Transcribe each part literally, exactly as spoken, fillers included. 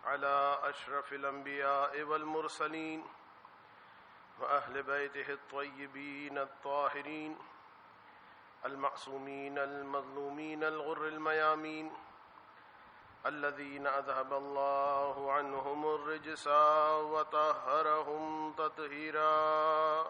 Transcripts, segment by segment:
على أشرف الأنبياء والمرسلين وأهل بيته الطيبين الطاهرين المعصومين المظلومين الغر الميامين الذين أذهب الله عنهم الرجس وطهرهم تطهيرا.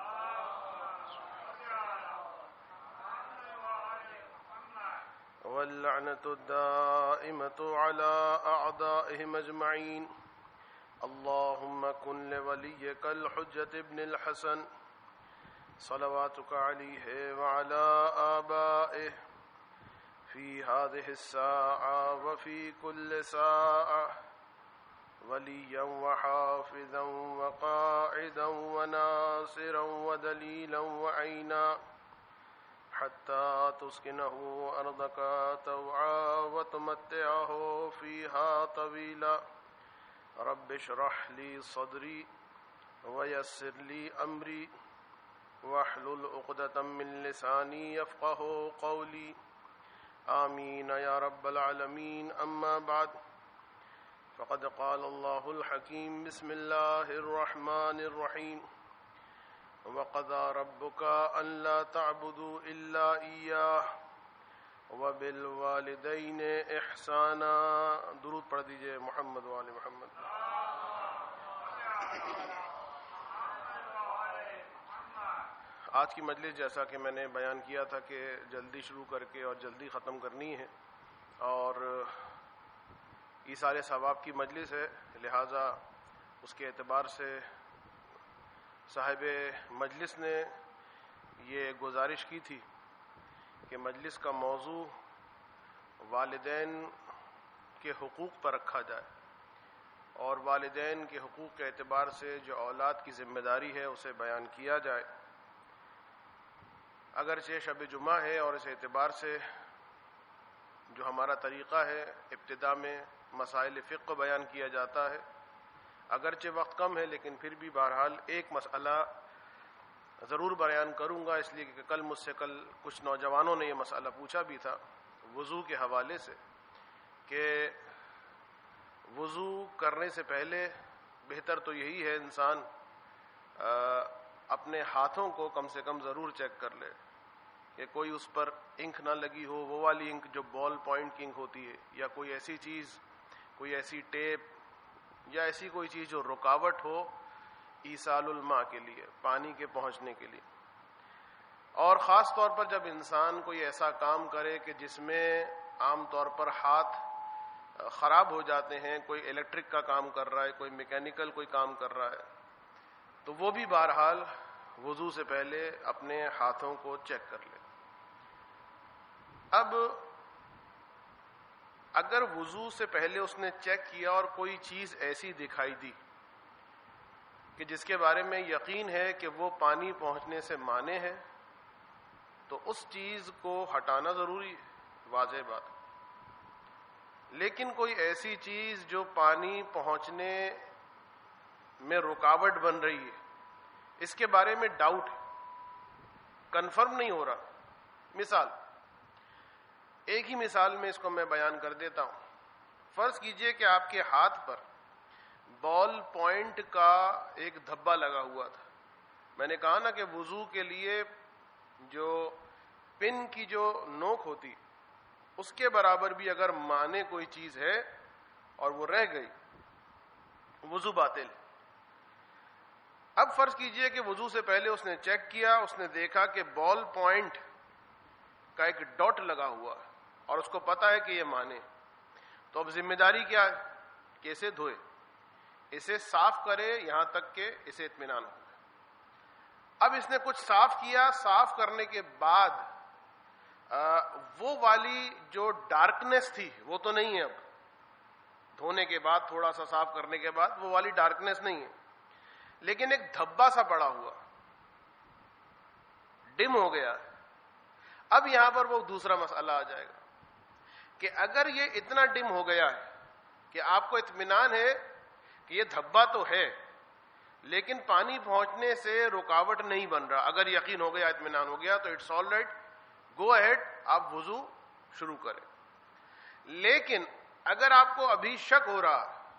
واللعنة الدائمة على أعدائهم أجمعين. اللهم كن لوليك الحجة ابن الحسن صلواتك عليه وعلى آبائه في هذه الساعة وفي كل ساعة وليا وحافظا وقاعدا وناصرا ودليلا وعينا حتى تسكنه أرضك طوعا وتمتعه فيها طويلا. رب اشرح لي صدري ويسر لي أمري واحلل عقدة من لساني يفقه قولي. آمين يا رب العالمين. أما بعد فقد قال الله الحكيم بسم الله الرحمن الرحيم وقضى ربك ألا تعبدوا إلا إياه وبالوالدين إحسانا. درود پڑھ دیجئے محمد وآل محمد. آج کی مجلس جیسا کہ میں نے بیان کیا تھا کہ جلدی شروع کر کے اور جلدی ختم کرنی ہے اور ایثار ثواب کی مجلس ہے، لہٰذا اس کے اعتبار سے صاحب مجلس نے یہ گزارش کی تھی کہ مجلس کا موضوع والدین کے حقوق پر رکھا جائے اور والدین کے حقوق کے اعتبار سے جو اولاد کی ذمہ داری ہے اسے بیان کیا جائے. اگرچہ شب جمعہ ہے اور اس اعتبار سے جو ہمارا طریقہ ہے ابتدا میں مسائل فقہ کو بیان کیا جاتا ہے، اگرچہ وقت کم ہے لیکن پھر بھی بہرحال ایک مسئلہ ضرور بیان کروں گا، اس لیے کہ کل مجھ سے کل کچھ نوجوانوں نے یہ مسئلہ پوچھا بھی تھا وضو کے حوالے سے کہ وضو کرنے سے پہلے بہتر تو یہی ہے انسان اپنے ہاتھوں کو کم سے کم ضرور چیک کر لے کہ کوئی اس پر انک نہ لگی ہو، وہ والی انک جو بال پوائنٹ کی انک ہوتی ہے، یا کوئی ایسی چیز، کوئی ایسی ٹیپ یا ایسی کوئی چیز جو رکاوٹ ہو ایصال الماء کے لیے، پانی کے پہنچنے کے لیے. اور خاص طور پر جب انسان کوئی ایسا کام کرے کہ جس میں عام طور پر ہاتھ خراب ہو جاتے ہیں، کوئی الیکٹرک کا کام کر رہا ہے، کوئی میکینیکل کوئی کام کر رہا ہے، تو وہ بھی بہرحال وضو سے پہلے اپنے ہاتھوں کو چیک کر لے. اب اگر وضو سے پہلے اس نے چیک کیا اور کوئی چیز ایسی دکھائی دی کہ جس کے بارے میں یقین ہے کہ وہ پانی پہنچنے سے مانع ہے، تو اس چیز کو ہٹانا ضروری ہے، واضح بات. لیکن کوئی ایسی چیز جو پانی پہنچنے میں رکاوٹ بن رہی ہے، اس کے بارے میں ڈاؤٹ ہے، کنفرم نہیں ہو رہا. مثال، ایک ہی مثال میں اس کو میں بیان کر دیتا ہوں. فرض کیجئے کہ آپ کے ہاتھ پر بال پوائنٹ کا ایک دھبا لگا ہوا تھا. میں نے کہا نا کہ وضو کے لیے جو پن کی جو نوک ہوتی اس کے برابر بھی اگر مانے کوئی چیز ہے اور وہ رہ گئی، وضو باطل. اب فرض کیجئے کہ وضو سے پہلے اس نے چیک کیا، اس نے دیکھا کہ بال پوائنٹ کا ایک ڈاٹ لگا ہوا اور اس کو پتا ہے کہ یہ مانے، تو اب ذمہ داری کیا ہے کہ اسے دھوئے، اسے صاف کرے یہاں تک کہ اسے اطمینان ہو. اب اس نے کچھ صاف کیا، صاف کرنے کے بعد آ, وہ والی جو ڈارکنیس تھی وہ تو نہیں ہے. اب دھونے کے بعد تھوڑا سا صاف کرنے کے بعد وہ والی ڈارکنیس نہیں ہے، لیکن ایک دھبا سا پڑا ہوا، ڈم ہو گیا. اب یہاں پر وہ دوسرا مسئلہ آ جائے گا کہ اگر یہ اتنا ڈم ہو گیا ہے کہ آپ کو اطمینان ہے کہ یہ دھبا تو ہے لیکن پانی پہنچنے سے رکاوٹ نہیں بن رہا، اگر یقین ہو گیا، اطمینان ہو گیا، تو it's all right, go ahead, آپ وضو شروع کریں. لیکن اگر آپ کو ابھی شک ہو رہا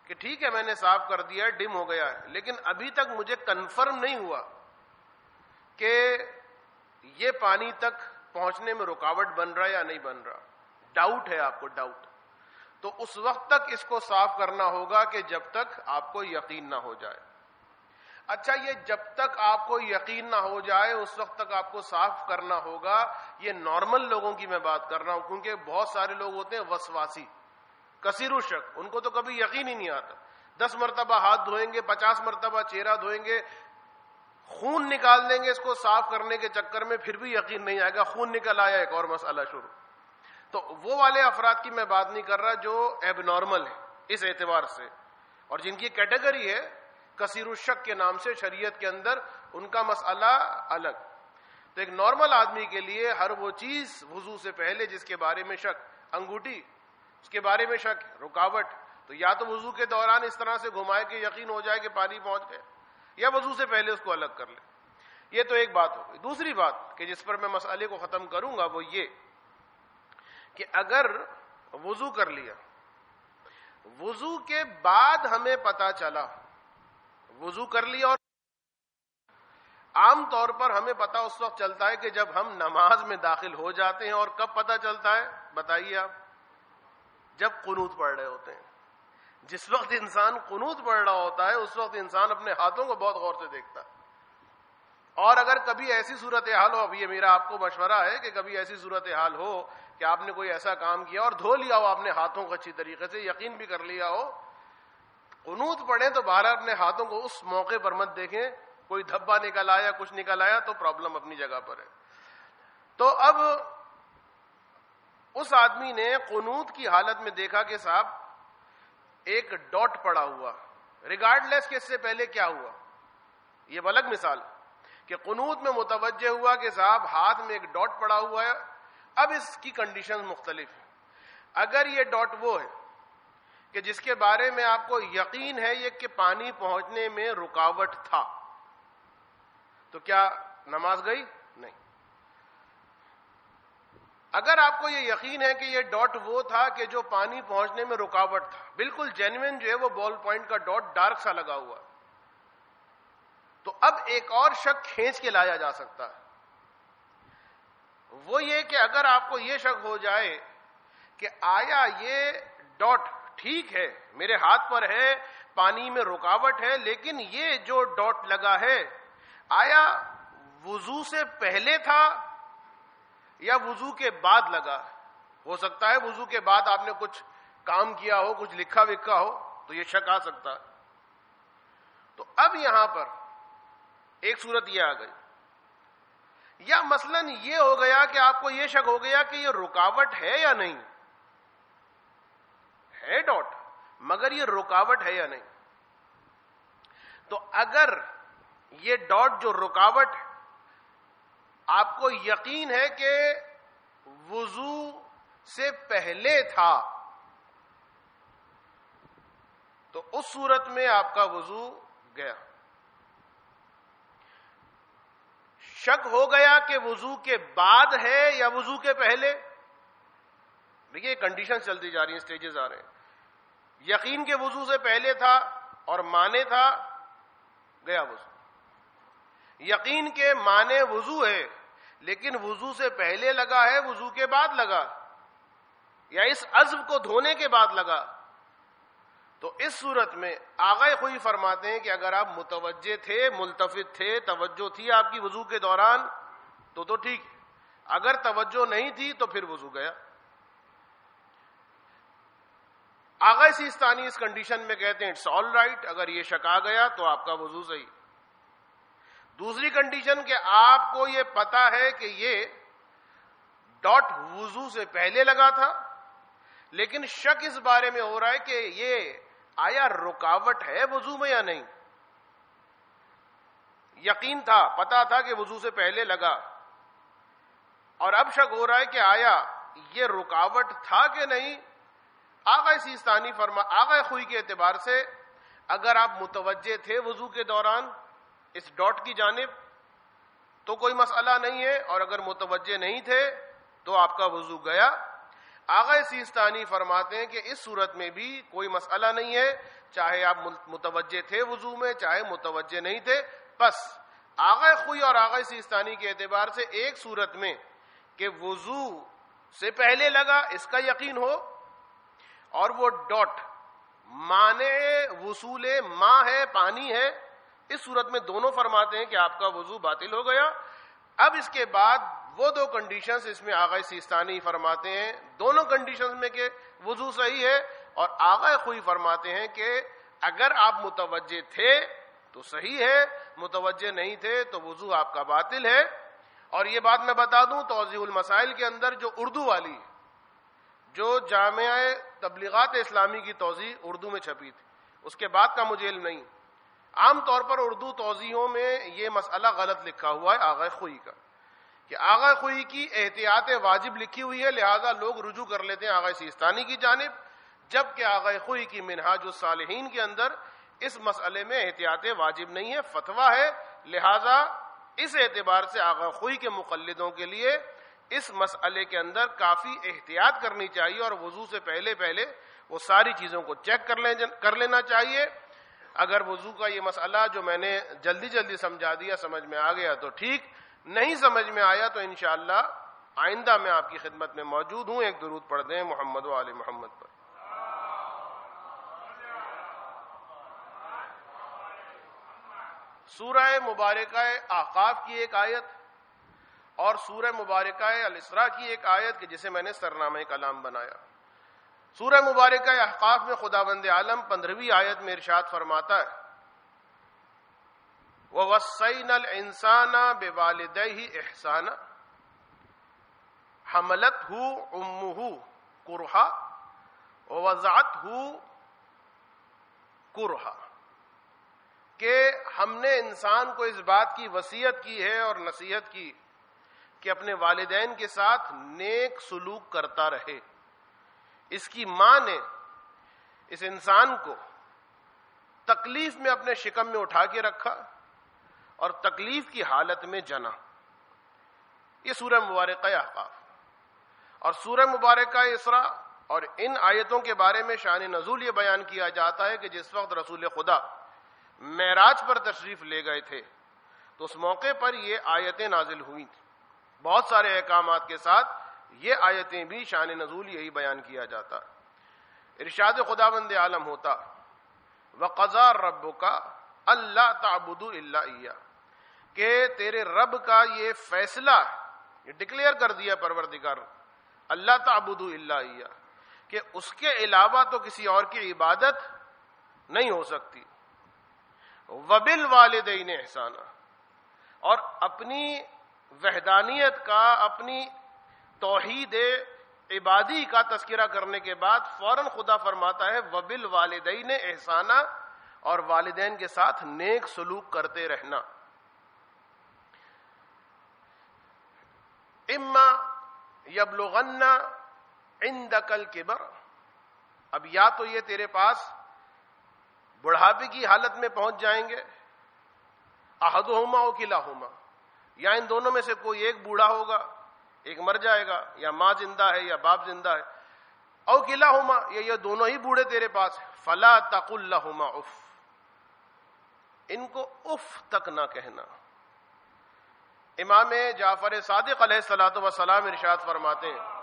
کہ ٹھیک ہے میں نے صاف کر دیا ہے, ڈم ہو گیا ہے, لیکن ابھی تک مجھے کنفرم نہیں ہوا کہ یہ پانی تک پہنچنے میں رکاوٹ بن رہا ہے یا نہیں بن رہا, ڈاؤٹ ہے آپ کو, ڈاؤٹ, تو اس وقت تک اس کو صاف کرنا ہوگا کہ جب تک آپ کو یقین نہ ہو جائے. اچھا, یہ جب تک آپ کو یقین نہ ہو جائے اس وقت تک آپ کو صاف کرنا ہوگا, یہ نارمل لوگوں کی میں بات کر رہا ہوں, کیونکہ بہت سارے لوگ ہوتے ہیں وسواسی, کثیر الشک, ان کو تو کبھی یقین ہی نہیں آتا, دس مرتبہ ہاتھ دھوئیں گے, پچاس مرتبہ چہرہ دھوئیں گے, خون نکال دیں گے اس کو صاف کرنے کے چکر میں, پھر بھی یقین نہیں آئے گا, خون نکل آیا ایک اور مسئلہ شروع. تو وہ والے افراد کی میں بات نہیں کر رہا جو ایب نارمل ہے اس اعتبار سے, اور جن کی کیٹیگری ہے کثیر الشک کے نام سے شریعت کے اندر, ان کا مسئلہ الگ. تو ایک نارمل آدمی کے لیے ہر وہ چیز وضو سے پہلے جس کے بارے میں شک, انگوٹھی اس کے بارے میں شک, رکاوٹ, تو یا تو وضو کے دوران اس طرح سے گھمائے کہ یقین ہو جائے کہ پانی پہنچ گئے, یا وضو سے پہلے اس کو الگ کر لے. یہ تو ایک بات ہو گئی. دوسری بات کہ جس پر میں مسئلے کو ختم کروں گا وہ یہ کہ اگر وضو کر لیا, وضو کے بعد ہمیں پتا چلا, وضو کر لیا, اور عام طور پر ہمیں پتا اس وقت چلتا ہے کہ جب ہم نماز میں داخل ہو جاتے ہیں, اور کب پتا چلتا ہے بتائیے آپ؟ جب قنوت پڑھ رہے ہوتے ہیں. جس وقت انسان قنوت پڑھ رہا ہوتا ہے اس وقت انسان اپنے ہاتھوں کو بہت غور سے دیکھتا ہے. اور اگر کبھی ایسی صورتحال ہو, اب یہ میرا آپ کو مشورہ ہے کہ کبھی ایسی صورتحال ہو کہ آپ نے کوئی ایسا کام کیا اور دھو لیا ہو آپ نے ہاتھوں کو اچھی طریقے سے, یقین بھی کر لیا ہو, قنوت پڑھیں تو باہر اپنے ہاتھوں کو اس موقع پر مت دیکھیں, کوئی دھبا نکل آیا, کچھ نکل آیا تو پرابلم اپنی جگہ پر ہے. تو اب اس آدمی نے قنوت کی حالت میں دیکھا کہ صاحب ایک ڈاٹ پڑا ہوا, ریگارڈ لیس کہ اس سے پہلے کیا ہوا, یہ الگ مثال کہ قنوت میں متوجہ ہوا کہ صاحب ہاتھ میں ایک ڈاٹ پڑا ہوا ہے. اب اس کی کنڈیشن مختلف ہے. اگر یہ ڈاٹ وہ ہے کہ جس کے بارے میں آپ کو یقین ہے یہ کہ پانی پہنچنے میں رکاوٹ تھا, تو کیا نماز گئی؟ نہیں. اگر آپ کو یہ یقین ہے کہ یہ ڈاٹ وہ تھا کہ جو پانی پہنچنے میں رکاوٹ تھا, بالکل جینوین جو ہے وہ بال پوائنٹ کا ڈاٹ ڈارک سا لگا ہوا, تو اب ایک اور شک کھینچ کے لایا جا سکتا ہے. وہ یہ کہ اگر آپ کو یہ شک ہو جائے کہ آیا یہ ڈاٹ ٹھیک ہے میرے ہاتھ پر ہے, پانی میں رکاوٹ ہے, لیکن یہ جو ڈاٹ لگا ہے آیا وضو سے پہلے تھا یا وضو کے بعد لگا؟ ہو سکتا ہے وضو کے بعد آپ نے کچھ کام کیا ہو, کچھ لکھا وکھا ہو, تو یہ شک آ سکتا ہے. تو اب یہاں پر ایک صورت یہ آ گئی, یا مثلاً یہ ہو گیا کہ آپ کو یہ شک ہو گیا کہ یہ رکاوٹ ہے یا نہیں ہے, ڈاٹ مگر یہ رکاوٹ ہے یا نہیں. تو اگر یہ ڈاٹ جو رکاوٹ آپ کو یقین ہے کہ وضو سے پہلے تھا, تو اس صورت میں آپ کا وضو گیا. شک ہو گیا کہ وضو کے بعد ہے یا وضو کے پہلے, دیکھیے کنڈیشن چلتی جا رہی ہیں, سٹیجز آ رہے ہیں. یقین کے وضو سے پہلے تھا اور مانے تھا, گیا وضو. یقین کے مانے وضو ہے لیکن وضو سے پہلے لگا ہے, وضو کے بعد لگا, یا اس عضو کو دھونے کے بعد لگا, تو اس صورت میں آغا خوئی فرماتے ہیں کہ اگر آپ متوجہ تھے, ملتفت تھے, توجہ تھی آپ کی وضو کے دوران تو تو ٹھیک, اگر توجہ نہیں تھی تو پھر وضو گیا. آغا سیستانی اس کنڈیشن میں کہتے ہیں اٹس آل رائٹ, اگر یہ شک آ گیا تو آپ کا وضو صحیح. دوسری کنڈیشن کہ آپ کو یہ پتا ہے کہ یہ ڈاٹ وضو سے پہلے لگا تھا, لیکن شک اس بارے میں ہو رہا ہے کہ یہ آیا رکاوٹ ہے وضو میں یا نہیں. یقین تھا, پتا تھا کہ وضو سے پہلے لگا, اور اب شک ہو رہا ہے کہ آیا یہ رکاوٹ تھا کہ نہیں. آغا سیستانی فرما آغا خوئی کے اعتبار سے اگر آپ متوجہ تھے وضو کے دوران اس ڈاٹ کی جانب تو کوئی مسئلہ نہیں ہے, اور اگر متوجہ نہیں تھے تو آپ کا وضو گیا. آغا سیستانی فرماتے ہیں کہ اس صورت میں بھی کوئی مسئلہ نہیں ہے, چاہے آپ متوجہ تھے وضو میں چاہے متوجہ نہیں تھے. بس آغا خوئی اور آغا سیستانی کے اعتبار سے ایک صورت میں کہ وضو سے پہلے لگا اس کا یقین ہو, اور وہ ڈاٹ مانع وصول ماں ہے, پانی ہے, اس صورت میں دونوں فرماتے ہیں کہ آپ کا وضو باطل ہو گیا. اب اس کے بعد وہ دو کنڈیشنز اس میں آغا سیستانی فرماتے ہیں دونوں کنڈیشنز میں کہ وضو صحیح ہے, اور آغا خوئی فرماتے ہیں کہ اگر آپ متوجہ تھے تو صحیح ہے, متوجہ نہیں تھے تو وضو آپ کا باطل ہے. اور یہ بات میں بتا دوں توضیح المسائل کے اندر جو اردو والی جو جامعہ تبلیغات اسلامی کی توضیح اردو میں چھپی تھی, اس کے بعد کا مجھے علم نہیں, عام طور پر اردو توضیحوں میں یہ مسئلہ غلط لکھا ہوا ہے آغا خوئی کا, کہ آغا خوئی کی احتیاط واجب لکھی ہوئی ہے, لہذا لوگ رجوع کر لیتے ہیں آغا سیستانی کی جانب, جبکہ آغا خوئی کی منہاج الصالحین کے اندر اس مسئلے میں احتیاط واجب نہیں ہے, فتویٰ ہے. لہذا اس اعتبار سے آغا خوئی کے مقلدوں کے لیے اس مسئلے کے اندر کافی احتیاط کرنی چاہیے, اور وضو سے پہلے پہلے وہ ساری چیزوں کو چیک کر لیں کر لینا چاہیے. اگر وضو کا یہ مسئلہ جو میں نے جلدی جلدی سمجھا دیا سمجھ میں آ گیا تو ٹھیک, نہیں سمجھ میں آیا تو انشاءاللہ آئندہ میں آپ کی خدمت میں موجود ہوں. ایک درود پڑھ دیں محمد و آل محمد پر. سورہ مبارکہ احقاف کی ایک آیت اور سورہ مبارکہ الاسراء کی ایک آیت کہ جسے میں نے سرنامہ کلام بنایا. سورہ مبارکہ احقاف میں خداوند عالم پندرہویں آیت میں ارشاد فرماتا ہے وَوَصَّيْنَا الْإِنسَانَ بِوَالِدَيْهِ إِحْسَانًا حَمَلَتْهُ أُمُّهُ كُرْهًا وَوَضَعَتْهُ كُرْهًا, کہ ہم نے انسان کو اس بات کی وصیت کی ہے اور نصیحت کی کہ اپنے والدین کے ساتھ نیک سلوک کرتا رہے. اس کی ماں نے اس انسان کو تکلیف میں اپنے شکم میں اٹھا کے رکھا اور تکلیف کی حالت میں جنا. یہ سورہ مبارکہ احقاف اور سورہ مبارکہ اسراء, اور ان آیتوں کے بارے میں شان نزول یہ بیان کیا جاتا ہے کہ جس وقت رسول خدا معراج پر تشریف لے گئے تھے تو اس موقع پر یہ آیتیں نازل ہوئی تھیں. بہت سارے احکامات کے ساتھ یہ آیتیں بھی شان نزول یہی بیان کیا جاتا. ارشاد خداوند عالم ہوتا وَقَضَىٰ رَبُّكَ أَلَّا تَعْبُدُوا إِلَّا إِيَّاهُ, کہ تیرے رب کا یہ فیصلہ یہ ڈکلیئر کر دیا پروردگار اللہ تعبدوا الا ایہ, کہ اس کے علاوہ تو کسی اور کی عبادت نہیں ہو سکتی. وَبِالْوَالِدَيْنِ إِحْسَانًا, اور اپنی وحدانیت کا اپنی توحید عبادی کا تذکرہ کرنے کے بعد فوراً خدا فرماتا ہے وَبِالْوَالِدَيْنِ إِحْسَانًا, اور والدین کے ساتھ نیک سلوک کرتے رہنا. اما یبلغن عندک الکبر, اب یا تو یہ تیرے پاس بڑھاپے کی حالت میں پہنچ جائیں گے, احدہما او کلاہما, یا ان دونوں میں سے کوئی ایک بوڑھا ہوگا ایک مر جائے گا, یا ماں زندہ ہے یا باپ زندہ ہے, او کلاہما, یہ یہ دونوں ہی بوڑھے تیرے پاس, فلا تقل لہما اف, ان کو اف تک نہ کہنا. امام جعفر صادق علیہ الصلوۃ والسلام ارشاد فرماتے ہیں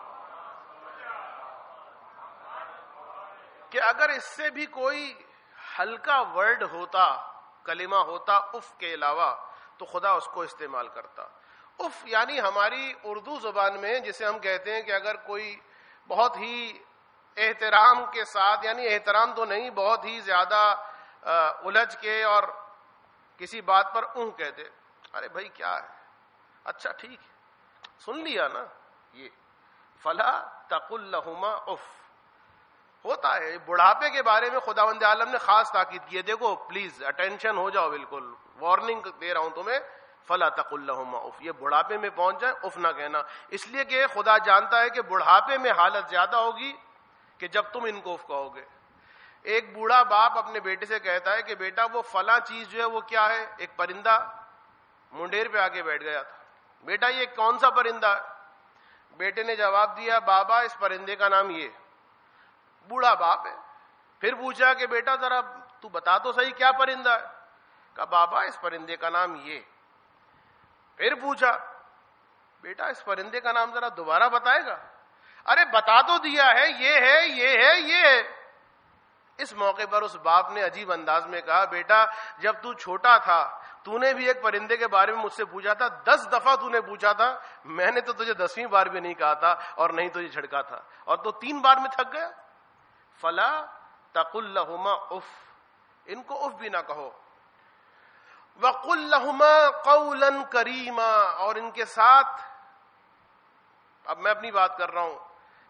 کہ اگر اس سے بھی کوئی ہلکا ورڈ ہوتا, کلمہ ہوتا اف کے علاوہ, تو خدا اس کو استعمال کرتا. اف یعنی ہماری اردو زبان میں جسے ہم کہتے ہیں کہ اگر کوئی بہت ہی احترام کے ساتھ, یعنی احترام تو نہیں, بہت ہی زیادہ الجھ کے اور کسی بات پر اون کہتے, ارے بھائی کیا ہے, اچھا ٹھیک ہے سن لیا نا, یہ فلا تقل لہما اف ہوتا ہے. بڑھاپے کے بارے میں خداوند عالم نے خاص تاکید کی ہے, دیکھو پلیز اٹینشن ہو جاؤ, بالکل وارننگ دے رہا ہوں تمہیں, فلا تقل لہما اف, یہ بڑھاپے میں پہنچ جائے اف نہ کہنا, اس لیے کہ خدا جانتا ہے کہ بڑھاپے میں حالت زیادہ ہوگی کہ جب تم ان کو اف کہو گے. ایک بوڑھا باپ اپنے بیٹے سے کہتا ہے کہ بیٹا وہ فلاں چیز جو ہے وہ کیا ہے, ایک پرندہ منڈیر پہ آ کے بیٹھ گیا تھا, بیٹا یہ کون سا پرندہ ہے؟ بیٹے نے جواب دیا بابا اس پرندے کا نام یہ. بوڑھا باپ ہے. پھر پوچھا کہ بیٹا ذرا تو بتا تو صحیح کیا پرندہ ہے؟ کہا بابا اس پرندے کا نام یہ. پھر پوچھا بیٹا اس پرندے کا نام ذرا دوبارہ بتائے گا؟ ارے بتا تو دیا ہے یہ ہے یہ ہے یہ ہے. اس موقع پر اس باپ نے عجیب انداز میں کہا بیٹا جب تو چھوٹا تھا تو نے بھی ایک پرندے کے بارے میں مجھ سے پوچھا تھا, دس دفعہ تو نے پوچھا تھا, میں نے تو تجھے دسویں بار بھی نہیں کہا تھا اور نہیں تجھے جھڑکا تھا, اور تو تین بار میں تھک گیا. فلا تقل لہما اف, ان کو اف بھی نہ کہو. وقل لہما قولا کریما, اور ان کے ساتھ, اب میں اپنی بات کر رہا ہوں,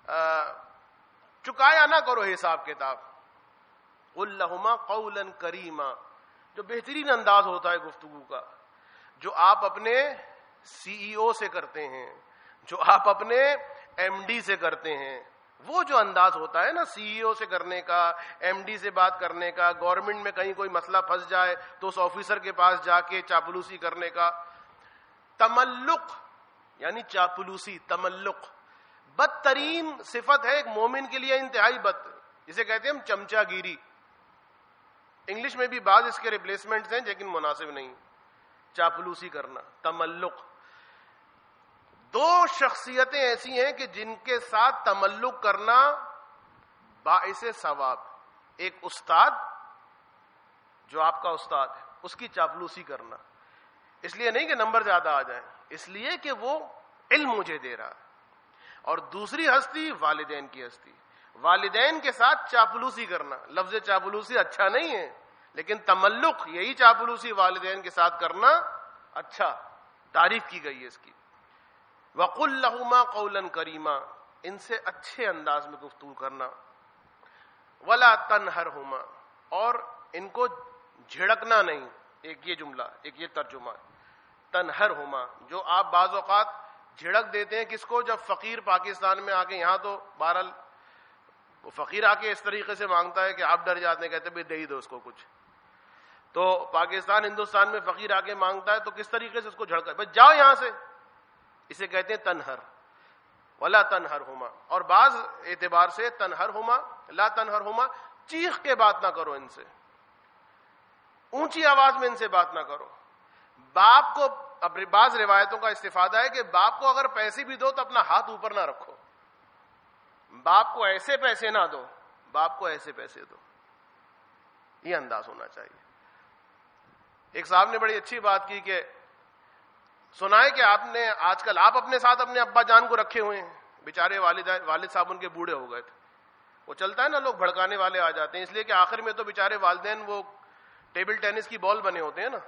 چکایا نہ کرو حساب کتاب. قل لہما قولا کریما, جو بہترین انداز ہوتا ہے گفتگو کا, جو آپ اپنے سی ای او سے کرتے ہیں, جو آپ اپنے ایم ڈی سے کرتے ہیں, وہ جو انداز ہوتا ہے نا سی ای او سے کرنے کا, ایم ڈی سے بات کرنے کا, گورنمنٹ میں کہیں کوئی مسئلہ پھنس جائے تو اس آفیسر کے پاس جا کے چاپلوسی کرنے کا. تملق یعنی چاپلوسی, تملق بدترین صفت ہے ایک مومن کے لیے, انتہائی بد, جسے کہتے ہیں ہم چمچا گیری. انگلش میں بھی بعض اس کے ریپلیسمنٹس ہیں لیکن مناسب نہیں. چاپلوسی کرنا, تملق. دو شخصیتیں ایسی ہیں کہ جن کے ساتھ تملق کرنا باعث ثواب. ایک استاد جو آپ کا استاد ہے اس کی چاپلوسی کرنا, اس لیے نہیں کہ نمبر زیادہ آ جائیں, اس لیے کہ وہ علم مجھے دے رہا ہے. اور دوسری ہستی والدین کی ہستی, والدین کے ساتھ چاپلوسی کرنا. لفظ چاپلوسی اچھا نہیں ہے لیکن تملق, یہی چاپلوسی والدین کے ساتھ کرنا اچھا, تعریف کی گئی ہے اس کی. وَقُلْ لَهُمَا قَوْلًا كَرِيمًا, ان سے اچھے انداز میں گفتگو کرنا. وَلَا تَنْهَرْهُمَا, اور ان کو جھڑکنا نہیں. ایک یہ جملہ, ایک یہ ترجمہ تنہرہما, جو آپ بعض اوقات جھڑک دیتے ہیں کس کو, جب فقیر پاکستان میں آ کے, یہاں تو بہرحال وہ فقیر آ کے اس طریقے سے مانگتا ہے کہ آپ ڈر جاتے ہیں, کہتے ہیں دے ہی دو اس کو کچھ. تو پاکستان ہندوستان میں فقیر آ کے مانگتا ہے تو کس طریقے سے اس کو جھڑکا, بس جاؤ یہاں سے, اسے کہتے ہیں تنہر. ولا تنہرہما, اور بعض اعتبار سے تنہرہما, لا تنہرہما, چیخ کے بات نہ کرو ان سے, اونچی آواز میں ان سے بات نہ کرو. باپ کو, اب بعض روایتوں کا استفادہ ہے کہ باپ کو اگر پیسے بھی دو تو اپنا ہاتھ اوپر نہ رکھو. باپ کو ایسے پیسے نہ دو, باپ کو ایسے پیسے دو, یہ انداز ہونا چاہیے. ایک صاحب نے بڑی اچھی بات کی کہ سنا ہے کہ آپ نے آج کل آپ اپنے ساتھ اپنے ابا جان کو رکھے ہوئے ہیں, بیچارے والد والد صاحب ان کے بوڑھے ہو گئے تھے. وہ چلتا ہے نا, لوگ بھڑکانے والے آ جاتے ہیں, اس لیے کہ آخر میں تو بیچارے والدین وہ ٹیبل ٹینس کی بال بنے ہوتے ہیں نا,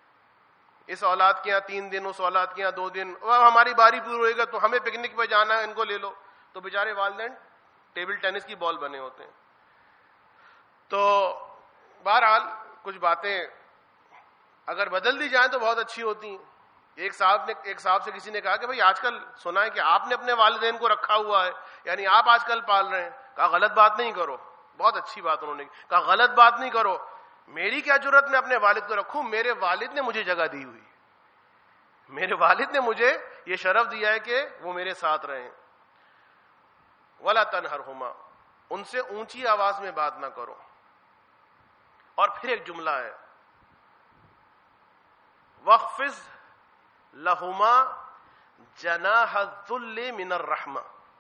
اس اولاد کے یہاں تین دن, اس اولاد کے یہاں دو دن, ہماری باری پوری ہوئے گا تو ہمیں پکنک پہ جانا ہے, ان کو لے لو. تو بیچارے والدین ٹیبل ٹینس کی بال بنے ہوتے ہیں. تو بہرحال کچھ باتیں اگر بدل دی جائیں تو بہت اچھی ہوتی ہیں. ایک صاحب نے ایک صاحب سے کسی نے کہا کہ بھئی آج کل سنا ہے کہ آپ نے اپنے والدین کو رکھا ہوا ہے, یعنی آپ آج کل پال رہے ہیں. کہا غلط بات نہیں کرو. بہت اچھی بات انہوں نے کہا, غلط بات نہیں کرو, میری کیا جرت میں اپنے والد کو رکھوں, میرے والد نے مجھے جگہ دی ہوئی, میرے والد نے مجھے یہ شرف دیا ہے کہ وہ میرے ساتھ رہیں. ولا تنہرہما, ان سے اونچی آواز میں بات نہ کرو. اور پھر ایک جملہ ہے, وَخْفِضْ لَهُمَا جَنَاحَ الذُّلِّ مِنَ الرَّحْمَةِ.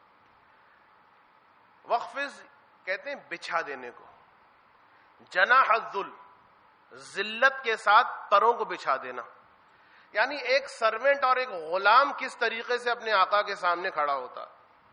وَخْفِضْ کہتے ہیں بچھا دینے کو, جناح الذل, ذلت کے ساتھ پروں کو بچھا دینا. یعنی ایک سرونٹ اور ایک غلام کس طریقے سے اپنے آقا کے سامنے کھڑا ہوتا.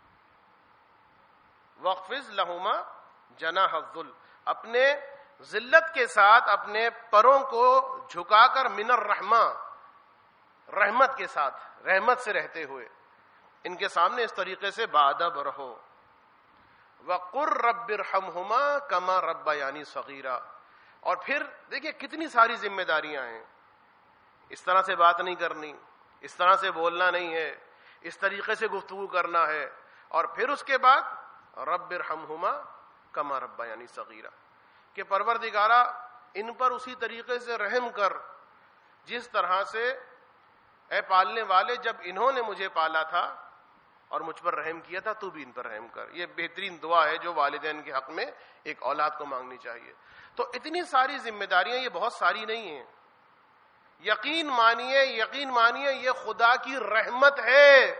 وَخْفِضْ لَهُمَا جَنَاحَ الذُّلِّ, اپنے ذلت کے ساتھ اپنے پروں کو جھکا کر, من الرحمہ, رحمت کے ساتھ, رحمت سے رہتے ہوئے ان کے سامنے اس طریقے سے بادب رہو. وَقُلْ رَبِّ ارْحَمْهُمَا كَمَا رَبَّيَانِي صَغِيرًا. اور پھر دیکھیے کتنی ساری ذمہ داریاں ہیں. اس طرح سے بات نہیں کرنی, اس طرح سے بولنا نہیں ہے, اس طریقے سے گفتگو کرنا ہے. اور پھر اس کے بعد رب ارحمہما کما ربیانی صغیرا, کہ پروردگارا ان پر اسی طریقے سے رحم کر جس طرح سے اے پالنے والے جب انہوں نے مجھے پالا تھا اور مجھ پر رحم کیا تھا، تو بھی ان پر رحم کر. یہ بہترین دعا ہے جو والدین کے حق میں ایک اولاد کو مانگنی چاہیے. تو اتنی ساری ذمہ داریاں یہ بہت ساری نہیں ہیں. یقین مانیے یقین مانیے یہ خدا کی رحمت ہے،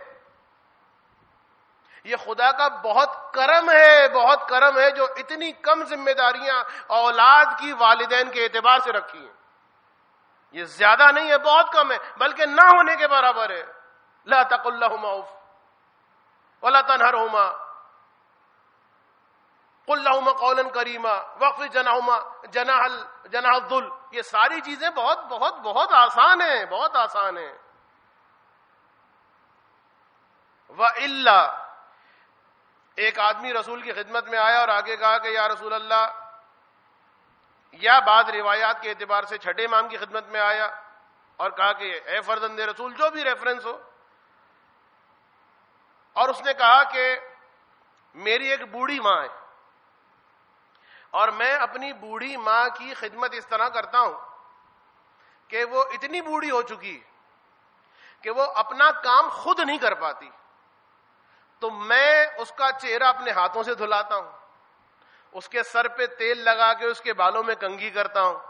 یہ خدا کا بہت کرم ہے، بہت کرم ہے جو اتنی کم ذمہ داریاں اولاد کی والدین کے اعتبار سے رکھی ہیں. یہ زیادہ نہیں ہے، بہت کم ہے، بلکہ نہ ہونے کے برابر ہے. لا تقل لهما اف ولا تنهرهما قل لهما قولا کریما واخفض جناحهما جناح جناح الذل. یہ ساری چیزیں بہت بہت بہت آسان ہیں، بہت آسان ہیں. وَإِلَّا ایک آدمی رسول کی خدمت میں آیا اور آگے کہا کہ یا رسول اللہ، یا بعض روایات کے اعتبار سے چھٹے امام کی خدمت میں آیا اور کہا کہ اے فرزند رسول، جو بھی ریفرنس ہو، اور اس نے کہا کہ میری ایک بوڑھی ماں ہے اور میں اپنی بوڑھی ماں کی خدمت اس طرح کرتا ہوں کہ وہ اتنی بوڑھی ہو چکی کہ وہ اپنا کام خود نہیں کر پاتی، تو میں اس کا چہرہ اپنے ہاتھوں سے دھلاتا ہوں، اس کے سر پہ تیل لگا کے اس کے بالوں میں کنگھی کرتا ہوں،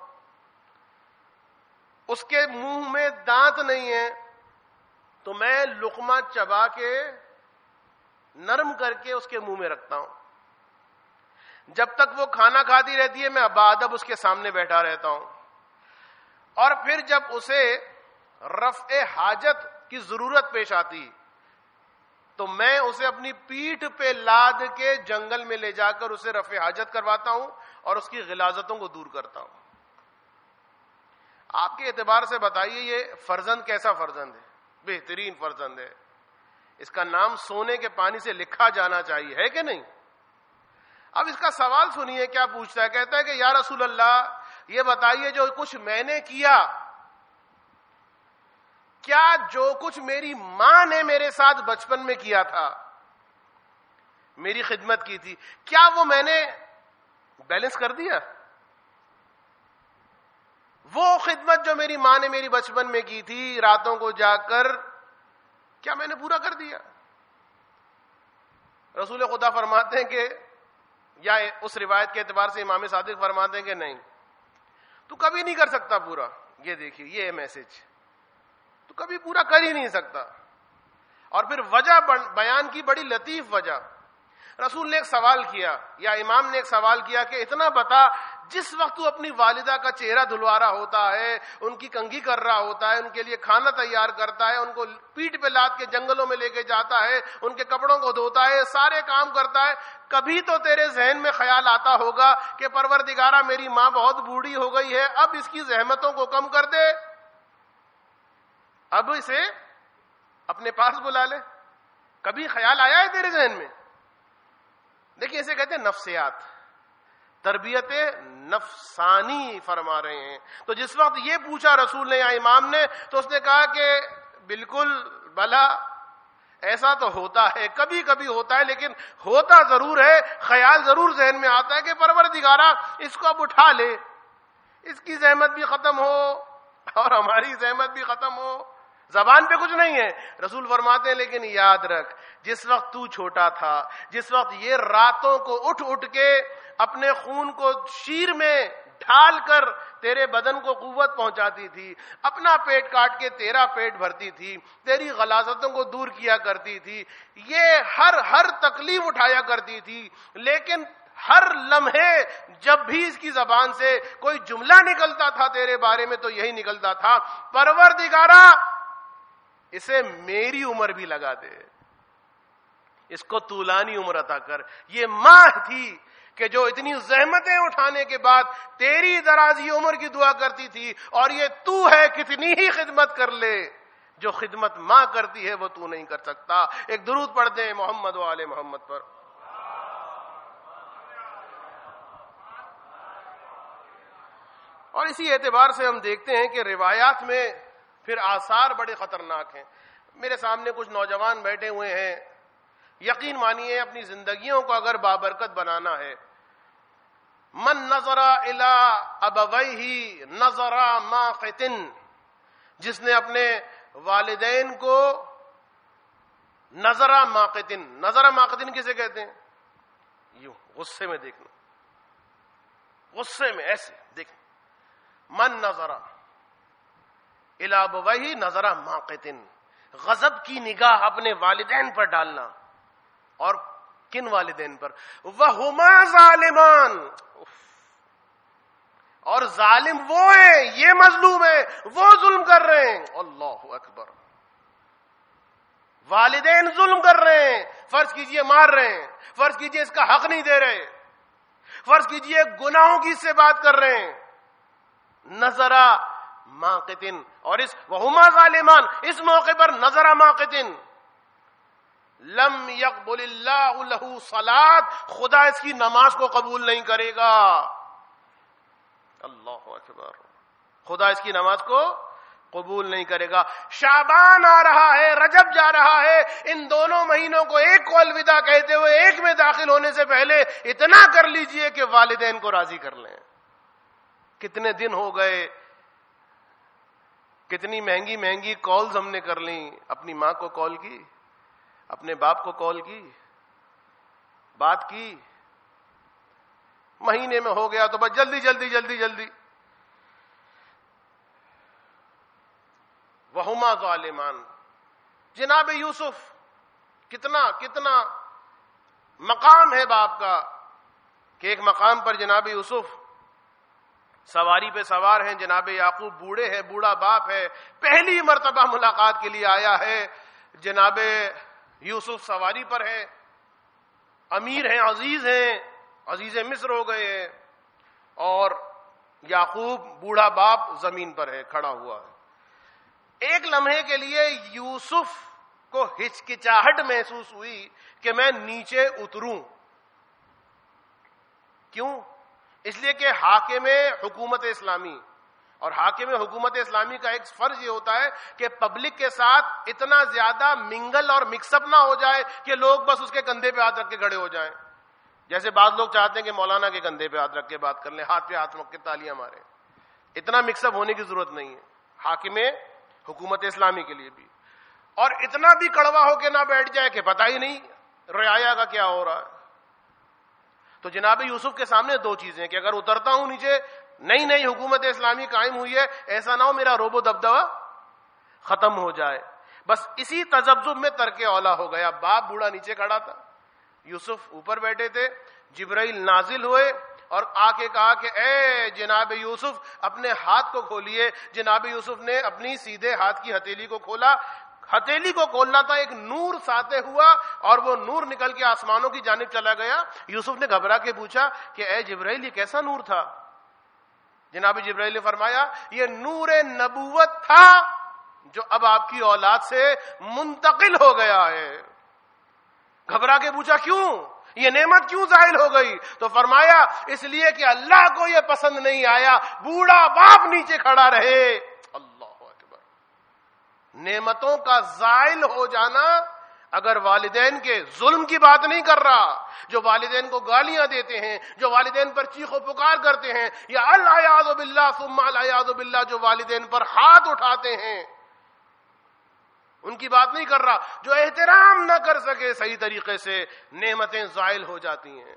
اس کے منہ میں دانت نہیں ہے تو میں لقمہ چبا کے نرم کر کے اس کے منہ میں رکھتا ہوں. جب تک وہ کھانا کھاتی رہتی ہے میں بادب اس کے سامنے بیٹھا رہتا ہوں، اور پھر جب اسے رفع حاجت کی ضرورت پیش آتی تو میں اسے اپنی پیٹھ پہ لاد کے جنگل میں لے جا کر اسے رفع حاجت کرواتا ہوں اور اس کی غلاظتوں کو دور کرتا ہوں. آپ کے اعتبار سے بتائیے یہ فرزند کیسا فرزند ہے؟ بہترین فرزند ہے. اس کا نام سونے کے پانی سے لکھا جانا چاہیے، ہے کہ نہیں؟ اب اس کا سوال سنیے کیا پوچھتا ہے. کہتا ہے کہ یا رسول اللہ یہ بتائیے جو کچھ میں نے کیا، کیا جو کچھ میری ماں نے میرے ساتھ بچپن میں کیا تھا، میری خدمت کی تھی، کیا وہ میں نے بیلنس کر دیا؟ وہ خدمت جو میری ماں نے میری بچپن میں کی تھی راتوں کو جا کر، کیا میں نے پورا کر دیا؟ رسول خدا فرماتے ہیں کہ، یا اس روایت کے اعتبار سے امام صادق فرماتے ہیں کہ نہیں، تو کبھی نہیں کر سکتا پورا. یہ دیکھیے یہ میسج، تو کبھی پورا کر ہی نہیں سکتا. اور پھر وجہ بیان کی، بڑی لطیف وجہ. رسول نے ایک سوال کیا یا امام نے ایک سوال کیا کہ اتنا بتا، جس وقت تو اپنی والدہ کا چہرہ دھلوا رہا ہوتا ہے، ان کی کنگھی کر رہا ہوتا ہے، ان کے لیے کھانا تیار کرتا ہے، ان کو پیٹھ پہ لاد کے جنگلوں میں لے کے جاتا ہے، ان کے کپڑوں کو دھوتا ہے، سارے کام کرتا ہے، کبھی تو تیرے ذہن میں خیال آتا ہوگا کہ پروردگارہ میری ماں بہت بوڑھی ہو گئی ہے، اب اس کی زحمتوں کو کم کر دے، اب اسے اپنے پاس بلا لے. کبھی خیال آیا ہے تیرے ذہن میں؟ دیکھیے اسے کہتے ہیں نفسیات، تربیت نفسانی فرما رہے ہیں. تو جس وقت یہ پوچھا رسول نے یا امام نے تو اس نے کہا کہ بالکل بلا، ایسا تو ہوتا ہے، کبھی کبھی ہوتا ہے، لیکن ہوتا ضرور ہے، خیال ضرور ذہن میں آتا ہے کہ پروردگارہ اس کو اب اٹھا لے، اس کی زحمت بھی ختم ہو اور ہماری زحمت بھی ختم ہو. زبان پہ کچھ نہیں ہے. رسول فرماتے ہیں لیکن یاد رکھ، جس وقت تو چھوٹا تھا، جس وقت یہ راتوں کو اٹھ اٹھ کے اپنے خون کو شیر میں ڈھال کر تیرے بدن کو قوت پہنچاتی تھی، اپنا پیٹ کاٹ کے تیرا پیٹ بھرتی تھی، تیری غلاظتوں کو دور کیا کرتی تھی، یہ ہر ہر تکلیف اٹھایا کرتی تھی، لیکن ہر لمحے جب بھی اس کی زبان سے کوئی جملہ نکلتا تھا تیرے بارے میں تو یہی نکلتا تھا، پروردگارہ اسے میری عمر بھی لگا دے، اس کو طولانی عمر عطا کر. یہ ماں تھی کہ جو اتنی زحمتیں اٹھانے کے بعد تیری درازی عمر کی دعا کرتی تھی، اور یہ تو ہے کتنی ہی خدمت کر لے، جو خدمت ماں کرتی ہے وہ تو نہیں کر سکتا. ایک درود پڑھ دیں محمد و آل محمد پر. اور اسی اعتبار سے ہم دیکھتے ہیں کہ روایات میں پھر آثار بڑے خطرناک ہیں. میرے سامنے کچھ نوجوان بیٹھے ہوئے ہیں، یقین مانیے اپنی زندگیوں کو اگر بابرکت بنانا ہے، من نظر الی ابویہ نظر ماقت، جس نے اپنے والدین کو نظرہ ماقتن، نظرہ ماقتن کسے کہتے ہیں؟ یوں غصے میں دیکھنا، غصے میں ایسے دیکھنا. من نظرہ الی ابویہ نظرہ ماقتن، غضب کی نگاہ اپنے والدین پر ڈالنا. اور کن والدین پر؟ وَهُمَا ظَالِمَانِ، اور ظالم وہ ہیں، یہ مظلوم ہے، وہ ظلم کر رہے ہیں. اللہ اکبر. والدین ظلم کر رہے ہیں، فرض کیجئے مار رہے ہیں، فرض کیجئے اس کا حق نہیں دے رہے، فرض کیجئے گناہوں کی سے بات کر رہے ہیں. نظرہ ماقتن، اور اس وہما ظالمان، اس موقع پر نظرہ ماقتن. لم یقبل اللہ لہ صلاۃ، خدا اس کی نماز کو قبول نہیں کرے گا. اللہ اکبر. خدا اس کی نماز کو قبول نہیں کرے گا. شعبان آ رہا ہے، رجب جا رہا ہے، ان دونوں مہینوں کو ایک کو الوداع کہتے ہوئے ایک میں داخل ہونے سے پہلے اتنا کر لیجئے کہ والدین کو راضی کر لیں. کتنے دن ہو گئے، کتنی مہنگی مہنگی کالز ہم نے کر لیں. اپنی ماں کو کال کی، اپنے باپ کو کال کی، بات کی، مہینے میں ہو گیا تو بس جلدی جلدی جلدی جلدی. وہما ظالمان. جناب یوسف، کتنا کتنا مقام ہے باپ کا کہ ایک مقام پر جناب یوسف سواری پہ سوار ہیں، جناب یعقوب بوڑھے ہیں، بوڑھا باپ ہے، پہلی مرتبہ ملاقات کے لیے آیا ہے. جناب یوسف سواری پر ہے، امیر ہیں، عزیز ہیں، عزیز مصر ہو گئے ہیں، اور یعقوب بوڑھا باپ زمین پر ہے، کھڑا ہوا ہے. ایک لمحے کے لیے یوسف کو ہچکچاہٹ محسوس ہوئی کہ میں نیچے اتروں. کیوں؟ اس لیے کہ حاکم حکومت اسلامی، اور حاکم حکومت اسلامی کا ایک فرض یہ ہوتا ہے کہ پبلک کے ساتھ اتنا زیادہ منگل اور مکس اپ نہ ہو جائے کہ لوگ بس اس کے کندھے پہ ہاتھ رکھ کے کھڑے ہو جائیں. جیسے بعض لوگ چاہتے ہیں کہ مولانا کے کندھے پہ ہاتھ رکھ کے بات کر لیں، ہاتھ پہ ہاتھ رکھ کے تالیاں ماریں. اتنا مکس اپ ہونے کی ضرورت نہیں ہے حاکم حکومت اسلامی کے لیے بھی. اور اتنا بھی کڑوا ہو کے نہ بیٹھ جائے کہ پتہ ہی نہیں رعایا کا کیا ہو رہا ہے. تو جناب یوسف کے سامنے دو چیزیں کہ اگر اترتا ہوں نیچے، نئی نئی حکومت اسلامی قائم ہوئی ہے، ایسا نہ ہو میرا روب و دبدبہ ختم ہو جائے. بس اسی تذبذب میں ترک اولا ہو گیا. باپ بوڑھا نیچے کھڑا تھا، یوسف اوپر بیٹھے تھے. جبرائیل نازل ہوئے اور آ کے کہا کہ اے جناب یوسف اپنے ہاتھ کو کھولیے. جناب یوسف نے اپنی سیدھے ہاتھ کی ہتھیلی کو کھولا. ہتھیلی کو کھولنا تھا، ایک نور ساطع ہوا اور وہ نور نکل کے آسمانوں کی جانب چلا گیا. یوسف نے گھبرا کے پوچھا کہ اے جبرائیل یہ کیسا نور تھا؟ جناب جبرائیل نے فرمایا یہ نور نبوت تھا جو اب آپ کی اولاد سے منتقل ہو گیا ہے. گھبرا کے پوچھا کیوں، یہ نعمت کیوں ظاہر ہو گئی؟ تو فرمایا اس لیے کہ اللہ کو یہ پسند نہیں آیا بوڑھا باپ نیچے کھڑا رہے. اللہ اکبر. نعمتوں کا زائل ہو جانا، اگر والدین کے ظلم کی بات نہیں کر رہا، جو والدین کو گالیاں دیتے ہیں، جو والدین پر چیخ و پکار کرتے ہیں، یا العیاذ باللہ ثم العیاذ باللہ جو والدین پر ہاتھ اٹھاتے ہیں، ان کی بات نہیں کر رہا. جو احترام نہ کر سکے صحیح طریقے سے، نعمتیں زائل ہو جاتی ہیں.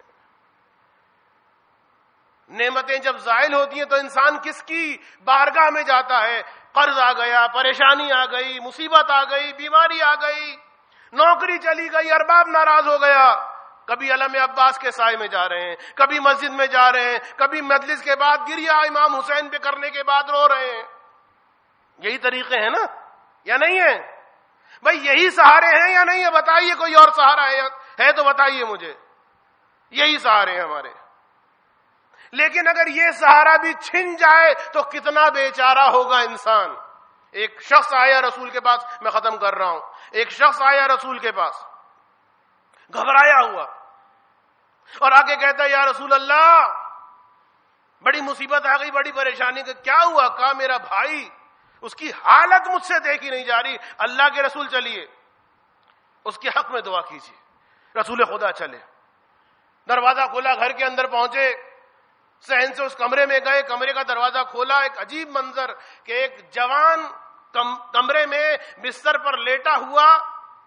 نعمتیں جب زائل ہوتی ہیں تو انسان کس کی بارگاہ میں جاتا ہے؟ قرض آ گیا، پریشانی آ گئی، مصیبت آ گئی، بیماری آ گئی، نوکری چلی گئی، ارباب ناراض ہو گیا. کبھی علم عباس کے سائے میں جا رہے ہیں، کبھی مسجد میں جا رہے ہیں، کبھی مجلس کے بعد گریا امام حسین پہ کرنے کے بعد رو رہے ہیں. یہی طریقے ہیں نا یا نہیں ہیں؟ بھائی یہی سہارے ہیں یا نہیں ہے؟ بتائیے. کوئی اور سہارا ہے ہے تو بتائیے مجھے. یہی سہارے ہیں ہمارے. لیکن اگر یہ سہارا بھی چھن جائے تو کتنا بیچارہ ہوگا انسان. ایک شخص آیا رسول کے پاس، میں ختم کر رہا ہوں، ایک شخص آیا رسول کے پاس گھبرایا ہوا اور آ کے کہتا ہے یا رسول اللہ بڑی مصیبت آ گئی، بڑی پریشانی. کیا ہوا؟ کہا میرا بھائی، اس کی حالت مجھ سے دیکھی نہیں جا رہی. اللہ کے رسول چلیے اس کے حق میں دعا کیجیے. رسول خدا چلے، دروازہ کھولا، گھر کے اندر پہنچے، صحن سے اس کمرے میں گئے، کمرے کا دروازہ کھولا. ایک عجیب منظر کہ ایک جوان کم کمرے میں بستر پر لیٹا ہوا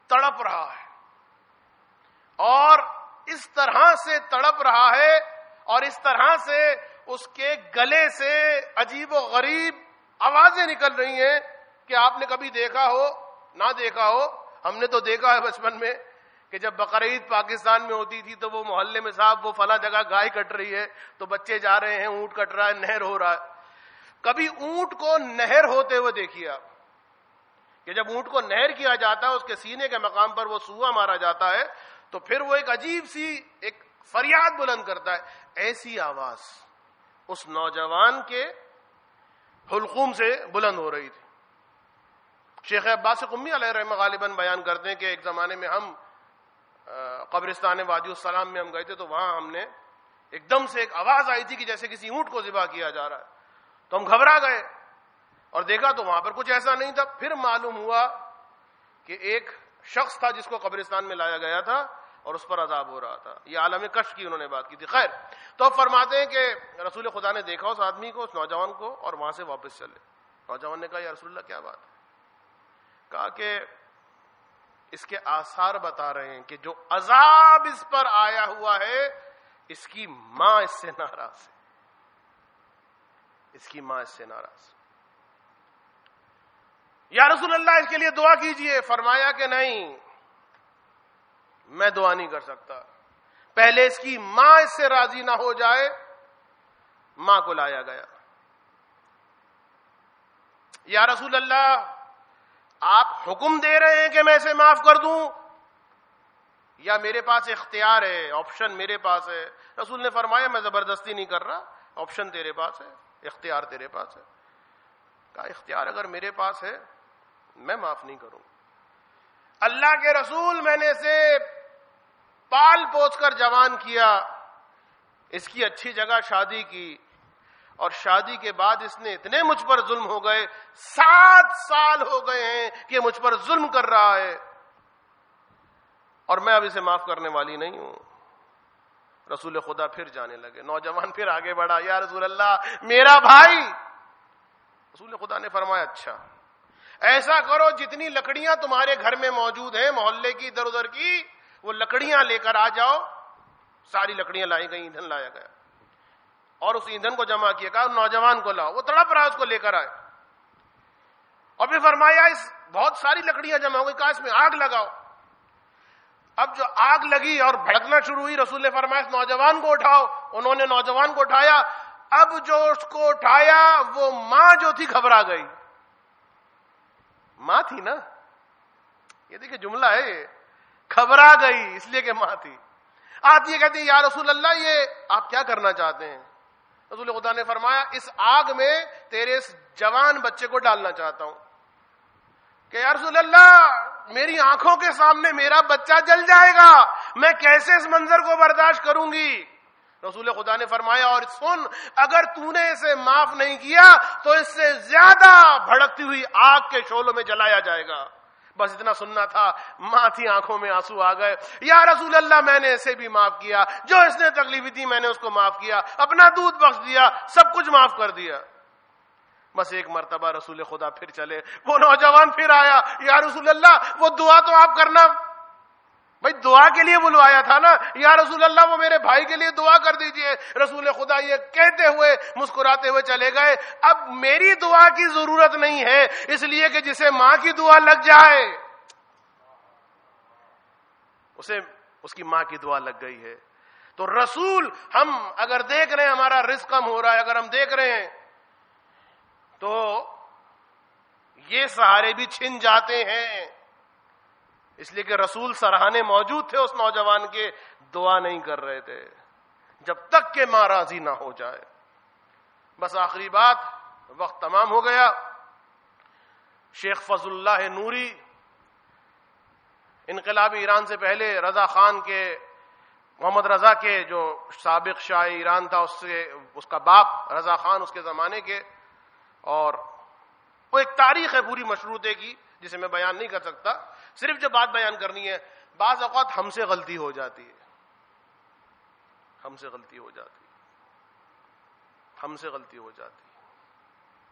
تڑپ رہا ہے اور اس طرح سے تڑپ رہا ہے اور اس طرح سے اس کے گلے سے عجیب و غریب آوازیں نکل رہی ہیں کہ آپ نے کبھی دیکھا ہو نہ دیکھا ہو. ہم نے تو دیکھا ہے بچپن میں کہ جب بقرعید پاکستان میں ہوتی تھی تو وہ محلے میں صاحب وہ فلاں جگہ گائے کٹ رہی ہے تو بچے جا رہے ہیں, اونٹ کٹ رہا ہے, نہر ہو رہا ہے. کبھی اونٹ کو نہر ہوتے ہوئے دیکھیے آپ کہ جب اونٹ کو نہر کیا جاتا ہے اس کے سینے کے مقام پر وہ سوا مارا جاتا ہے تو پھر وہ ایک عجیب سی ایک فریاد بلند کرتا ہے. ایسی آواز اس نوجوان کے حلقوم سے بلند ہو رہی تھی. شیخ عباس قمی علیہ رحمہ غالباً بیان کرتے ہیں کہ ایک زمانے میں ہم قبرستان وادی السلام میں ہم گئے تھے تو وہاں ہم نے ایک دم سے ایک آواز آئی تھی کہ جیسے کسی اونٹ کو ذبح کیا جا رہا ہے, تو ہم گھبرا گئے اور دیکھا تو وہاں پر کچھ ایسا نہیں تھا. پھر معلوم ہوا کہ ایک شخص تھا جس کو قبرستان میں لایا گیا تھا اور اس پر عذاب ہو رہا تھا. یہ عالم کشف کی انہوں نے بات کی تھی. خیر, تو اب فرماتے ہیں کہ رسول خدا نے دیکھا اس آدمی کو, اس نوجوان کو, اور وہاں سے واپس چلے. نوجوان نے کہا یا رسول اللہ کیا بات ہے؟ کہا کہ اس کے آثار بتا رہے ہیں کہ جو عذاب اس پر آیا ہوا ہے اس کی ماں اس سے ناراض ہے, اس کی ماں اس سے ناراض. یا رسول اللہ اس کے لیے دعا کیجئے. فرمایا کہ نہیں, میں دعا نہیں کر سکتا, پہلے اس کی ماں اس سے راضی نہ ہو جائے. ماں کو لایا گیا. یا رسول اللہ آپ حکم دے رہے ہیں کہ میں اسے معاف کر دوں یا میرے پاس اختیار ہے, آپشن میرے پاس ہے؟ رسول نے فرمایا میں زبردستی نہیں کر رہا, آپشن تیرے پاس ہے, اختیار تیرے پاس ہے. کہا اختیار اگر میرے پاس ہے میں معاف نہیں کروں. اللہ کے رسول میں نے اسے پال پوس کر جوان کیا, اس کی اچھی جگہ شادی کی, اور شادی کے بعد اس نے اتنے مجھ پر ظلم ہو گئے, سات سال ہو گئے ہیں کہ مجھ پر ظلم کر رہا ہے اور میں اب اسے معاف کرنے والی نہیں ہوں. رسول خدا پھر جانے لگے. نوجوان پھر آگے بڑھا, یا رسول اللہ میرا بھائی. رسول خدا نے فرمایا اچھا ایسا کرو جتنی لکڑیاں تمہارے گھر میں موجود ہیں محلے کی ادھر ادھر کی, وہ لکڑیاں لے کر آ جاؤ. ساری لکڑیاں لائی گئی, ایندھن لایا گیا اور اس ایندھن کو جمع کیا. کہا نوجوان کو لاؤ. وہ تڑپ رہا, اس کو لے کر آئے اور پھر فرمایا اس بہت ساری لکڑیاں جمع ہو گئی, کہا اس میں آگ لگاؤ. اب جو آگ لگی اور بھڑکنا شروع ہوئی, رسول نے فرمایا اس نوجوان کو اٹھاؤ. انہوں نے نوجوان کو اٹھایا. اب جو اس کو اٹھایا وہ ماں جو تھی گھبرا گئی. ماں تھی نا, یہ دیکھیں جملہ ہے, یہ گھبرا گئی اس لیے کہ ماں تھی. آتی ہے کہتی ہے یا رسول اللہ یہ آپ کیا کرنا چاہتے ہیں؟ رسول خدا نے فرمایا اس آگ میں تیرے اس جوان بچے کو ڈالنا چاہتا ہوں. کہ یا رسول اللہ میری آنکھوں کے سامنے میرا بچہ جل جائے گا, میں کیسے اس منظر کو برداشت کروں گی؟ رسول خدا نے فرمایا اور سن, اگر تو نے اسے معاف نہیں کیا تو اس سے زیادہ بھڑکتی ہوئی آگ کے شعلوں میں جلایا جائے گا. بس اتنا سننا تھا. ماں تھی, آنکھوں میں آنسو آ گئے. یا رسول اللہ میں نے اسے بھی معاف کیا, جو اس نے تکلیف دی میں نے اس کو معاف کیا, اپنا دودھ بخش دیا, سب کچھ معاف کر دیا. بس ایک مرتبہ رسول خدا پھر چلے. وہ نوجوان پھر آیا, یا رسول اللہ وہ دعا تو آپ کرنا. بھائی دعا کے لیے بلوایا تھا نا, یا رسول اللہ وہ میرے بھائی کے لیے دعا کر دیجئے. رسول خدا یہ کہتے ہوئے مسکراتے ہوئے چلے گئے, اب میری دعا کی ضرورت نہیں ہے, اس لیے کہ جسے ماں کی دعا لگ جائے اسے اس کی ماں کی دعا لگ گئی ہے. تو رسول ہم اگر دیکھ رہے ہیں ہمارا رزق کم ہو رہا ہے, اگر ہم دیکھ رہے ہیں تو یہ سہارے بھی چھن جاتے ہیں, اس لیے کہ رسول سرہانے موجود تھے اس نوجوان کے, دعا نہیں کر رہے تھے جب تک کہ ماں راضی نہ ہو جائے. بس آخری بات, وقت تمام ہو گیا. شیخ فضل اللہ نوری انقلاب ایران سے پہلے رضا خان کے, محمد رضا کے جو سابق شاہ ایران تھا اس سے اس کا باپ رضا خان اس کے زمانے کے, اور وہ ایک تاریخ ہے پوری مشروطے کی جسے میں بیان نہیں کر سکتا. صرف جو بات بیان کرنی ہے, بعض اوقات ہم سے غلطی ہو جاتی ہے, ہم سے غلطی ہو جاتی ہے, ہم سے غلطی ہو جاتی ہے.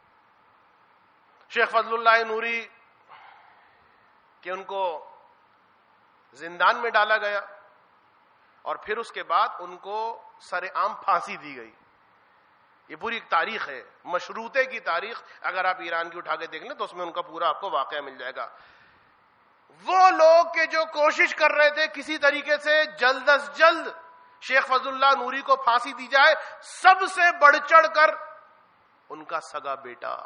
شیخ فضل اللہ نوری کہ ان کو زندان میں ڈالا گیا اور پھر اس کے بعد ان کو سر عام پھانسی دی گئی. یہ پوری ایک تاریخ ہے, مشروطے کی تاریخ. اگر آپ ایران کی اٹھا کے دیکھ لیں تو اس میں ان کا پورا آپ کو واقعہ مل جائے گا. وہ لوگ کہ جو کوشش کر رہے تھے کسی طریقے سے جلد از جلد شیخ فضل اللہ نوری کو پھانسی دی جائے, سب سے بڑھ چڑھ کر ان کا سگا بیٹا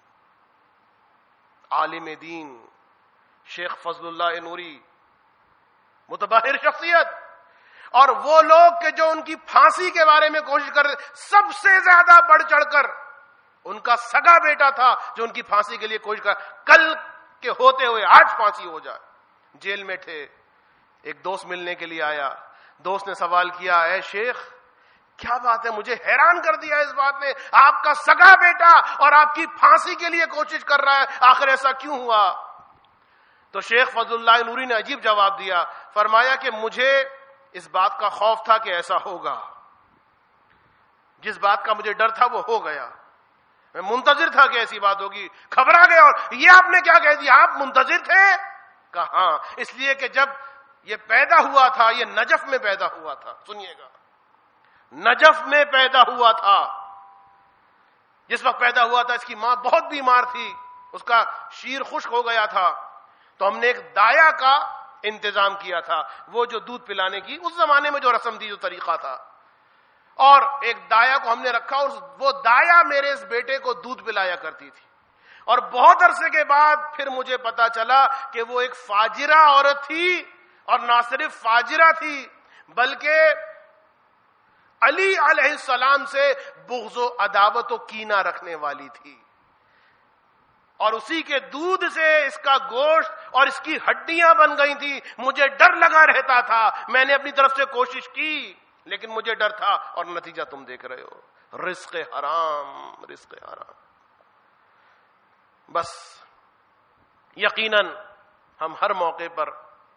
عالم دین شیخ فضل اللہ نوری, متبحر شخصیت, اور وہ لوگ کہ جو ان کی پھانسی کے بارے میں کوشش کر رہے, سب سے زیادہ بڑھ چڑھ کر ان کا سگا بیٹا تھا جو ان کی پھانسی کے لیے کوشش کر, کل کے ہوتے ہوئے آج پھانسی ہو جائے. جیل میں تھے, ایک دوست ملنے کے لیے آیا. دوست نے سوال کیا, اے شیخ کیا بات ہے, مجھے حیران کر دیا اس بات نے, آپ کا سگا بیٹا اور آپ کی پھانسی کے لیے کوشش کر رہا ہے, آخر ایسا کیوں ہوا؟ تو شیخ فضل اللہ نوری نے عجیب جواب دیا, فرمایا کہ مجھے اس بات کا خوف تھا کہ ایسا ہوگا, جس بات کا مجھے ڈر تھا وہ ہو گیا, میں منتظر تھا کہ ایسی بات ہوگی, گھبرا گیا. اور یہ آپ نے کیا کہہ دیا, آپ منتظر تھے؟ کہا ہاں, اس لیے کہ جب یہ پیدا ہوا تھا, یہ نجف میں پیدا ہوا تھا, سنیے گا, نجف میں پیدا ہوا تھا. جس وقت پیدا ہوا تھا اس کی ماں بہت بیمار تھی, اس کا شیر خشک ہو گیا تھا, تو ہم نے ایک دایا کا انتظام کیا تھا, وہ جو دودھ پلانے کی اس زمانے میں جو رسم تھی, جو طریقہ تھا, اور ایک دایا کو ہم نے رکھا, اور وہ دایا میرے اس بیٹے کو دودھ پلایا کرتی تھی. اور بہت عرصے کے بعد پھر مجھے پتا چلا کہ وہ ایک فاجرہ عورت تھی, اور نہ صرف فاجرہ تھی بلکہ علی علیہ السلام سے بغض و عداوت و کینہ رکھنے والی تھی, اور اسی کے دودھ سے اس کا گوشت اور اس کی ہڈیاں بن گئی تھی. مجھے ڈر لگا رہتا تھا, میں نے اپنی طرف سے کوشش کی لیکن مجھے ڈر تھا, اور نتیجہ تم دیکھ رہے ہو, رزق حرام, رزق حرام. بس یقیناً ہم ہر موقع پر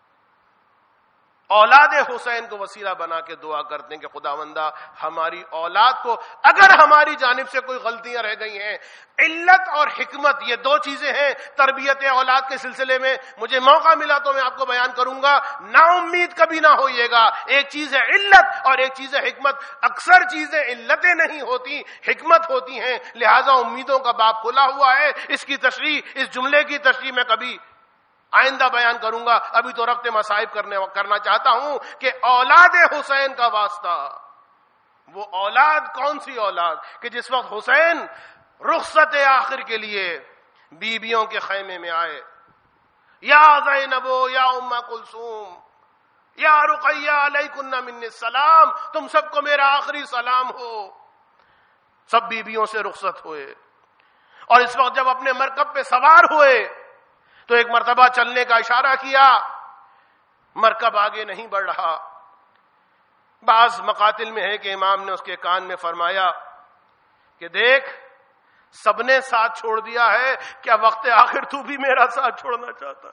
اولاد حسین کو وسیلہ بنا کے دعا کرتے ہیں کہ خداوندہ ہماری اولاد کو, اگر ہماری جانب سے کوئی غلطیاں رہ گئی ہیں, علت اور حکمت یہ دو چیزیں ہیں تربیت اولاد کے سلسلے میں, مجھے موقع ملا تو میں آپ کو بیان کروں گا. نا امید کبھی نہ ہوئیے گا. ایک چیز ہے علت اور ایک چیز ہے حکمت. اکثر چیزیں علتیں نہیں ہوتی, حکمت ہوتی ہیں, لہذا امیدوں کا باب کھلا ہوا ہے. اس کی تشریح, اس جملے کی تشریح میں کبھی آئندہ بیان کروں گا. ابھی تو ربط مصائب کرنے کرنا چاہتا ہوں کہ اولاد حسین کا واسطہ, وہ اولاد کون سی اولاد کہ جس وقت حسین رخصت آخر کے لیے بیویوں کے خیمے میں آئے, یا زینب یا ام کلثوم یا رقیہ علیکن من السلام, تم سب کو میرا آخری سلام ہو. سب بیویوں سے رخصت ہوئے, اور اس وقت جب اپنے مرکب پہ سوار ہوئے تو ایک مرتبہ چلنے کا اشارہ کیا, مرکب آگے نہیں بڑھ رہا. بعض مقاتل میں ہے کہ امام نے اس کے کان میں فرمایا کہ دیکھ سب نے ساتھ چھوڑ دیا ہے, کیا وقت آخر تو بھی میرا ساتھ چھوڑنا چاہتا؟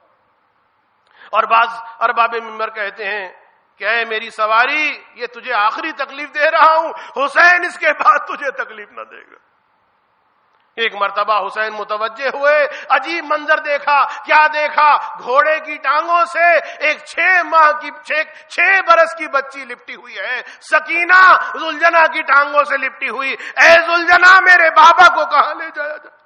اور بعض ارباب منبر کہتے ہیں کہ اے میری سواری, یہ تجھے آخری تکلیف دے رہا ہوں, حسین اس کے بعد تجھے تکلیف نہ دے گا. ایک مرتبہ حسین متوجہ ہوئے, عجیب منظر دیکھا. کیا دیکھا؟ گھوڑے کی ٹانگوں سے ایک چھ ماہ کی چھ چھ برس کی بچی لپٹی ہوئی ہے. سکینہ ذوالجناح کی ٹانگوں سے لپٹی ہوئی. اے ذوالجناح, میرے بابا کو کہاں لے جایا جائے؟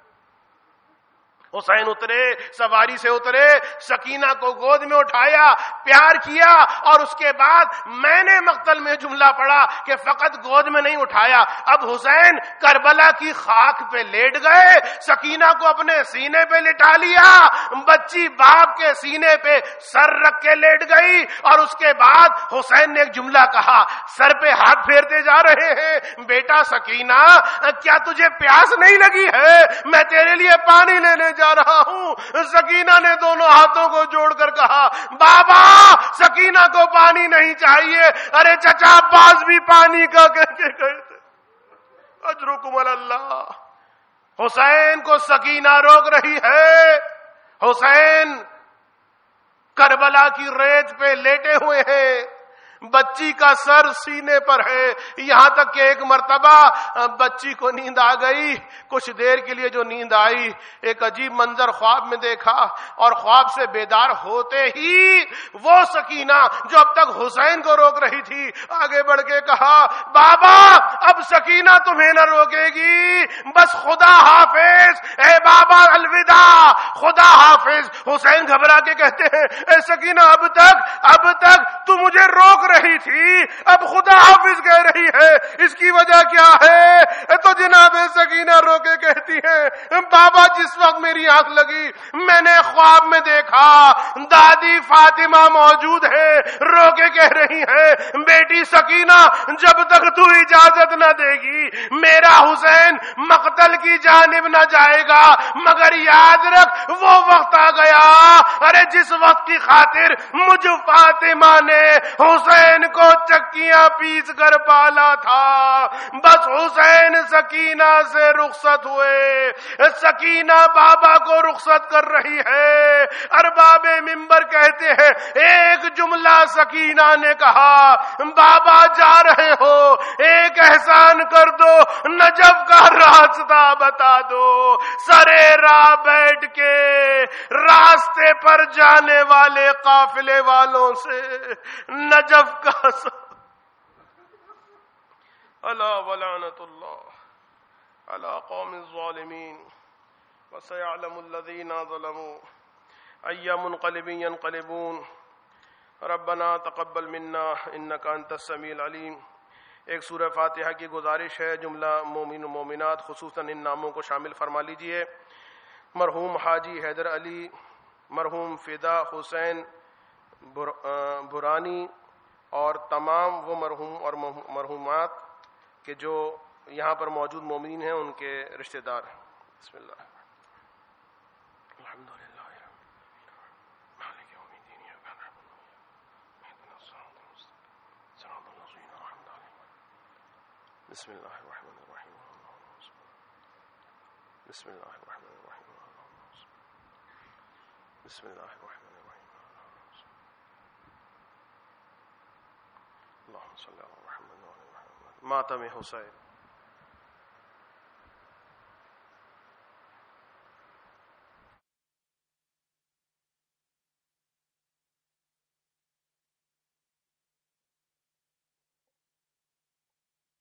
حسین اترے, سواری سے اترے, سکینہ کو گود میں اٹھایا, پیار کیا, اور اس کے بعد میں نے مقتل میں جملہ پڑھا کہ فقط گود میں نہیں اٹھایا, اب حسین کربلا کی خاک پہ لیٹ گئے, سکینہ کو اپنے سینے پہ لٹا لیا, بچی باپ کے سینے پہ سر رکھ کے لیٹ گئی, اور اس کے بعد حسین نے ایک جملہ کہا, سر پہ ہاتھ پھیرتے جا رہے ہیں, بیٹا سکینہ کیا تجھے پیاس نہیں لگی ہے؟ میں تیرے لیے پانی لینے جا رہا ہوں. سکینہ نے دونوں ہاتھوں کو جوڑ کر کہا, بابا سکینہ کو پانی نہیں چاہیے. ارے چچا عباس بھی پانی کا کہہ کے گئے تھے. اجرکم اللہ. حسین کو سکینہ روک رہی ہے. حسین کربلا کی ریت پہ لیٹے ہوئے ہیں, بچی کا سر سینے پر ہے، یہاں تک کہ ایک مرتبہ بچی کو نیند آ گئی. کچھ دیر کے لیے جو نیند آئی، ایک عجیب منظر خواب میں دیکھا، اور خواب سے بیدار ہوتے ہی وہ سکینہ جو اب تک حسین کو روک رہی تھی آگے بڑھ کے کہا، بابا اب سکینہ تمہیں نہ روکے گی، بس خدا حافظ، اے بابا الوداع، خدا حافظ. حسین گھبرا کے کہتے ہیں، اے سکینہ اب تک اب تک تو مجھے روک رہی تھی، اب خدا حافظ کہہ رہی ہے، اس کی وجہ کیا ہے؟ تو جناب سکینہ رو کے کہتی ہے، بابا جس وقت میری آنکھ لگی میں نے خواب میں دیکھا دادی فاطمہ موجود ہے، رو کے کہہ رہی ہے، بیٹی سکینہ جب تک تو اجازت نہ دے گی میرا حسین مقتل کی جانب نہ جائے گا، مگر یاد رکھ وہ وقت آ گیا، ارے جس وقت کی خاطر مجھ فاطمہ نے حسین کو چکیاں پیس کر پالا تھا. بس حسین سکینہ سے رخصت ہوئے، سکینہ بابا کو رخصت کر رہی ہے. ارباب منبر کہتے ہیں ایک جملہ سکینہ نے کہا، بابا جا رہے ہو ایک احسان کر دو، نجف کا راستہ بتا دو. سرے راہ بیٹھ کے راستے پر جانے والے قافلے والوں سے نجف کا الا ولعنت اللہ علی قوم الظالمین وسيعلم الذين ظلموا أي منقلب ينقلبون. ربنا تقبل منا انك انت السميع العليم. ایک سورہ فاتحہ کی گزارش ہے، جملہ مومن و مومنات خصوصاً ان ناموں کو شامل فرما لیجئے. مرحوم حاجی حیدر علی، مرحوم فدا حسین برانی، اور تمام وہ مرحوم اور مرحومات کہ جو یہاں پر موجود مومنین ہیں ان کے رشتہ دار ہیں. بسم اللہ. بسم اللہ الرحمن الرحیم. بسم اللہ الرحمن الرحیم. بسم اللہ الرحمن الرحیم. اللہم صلی علی محمد وعلی محمد. ماتم حسین.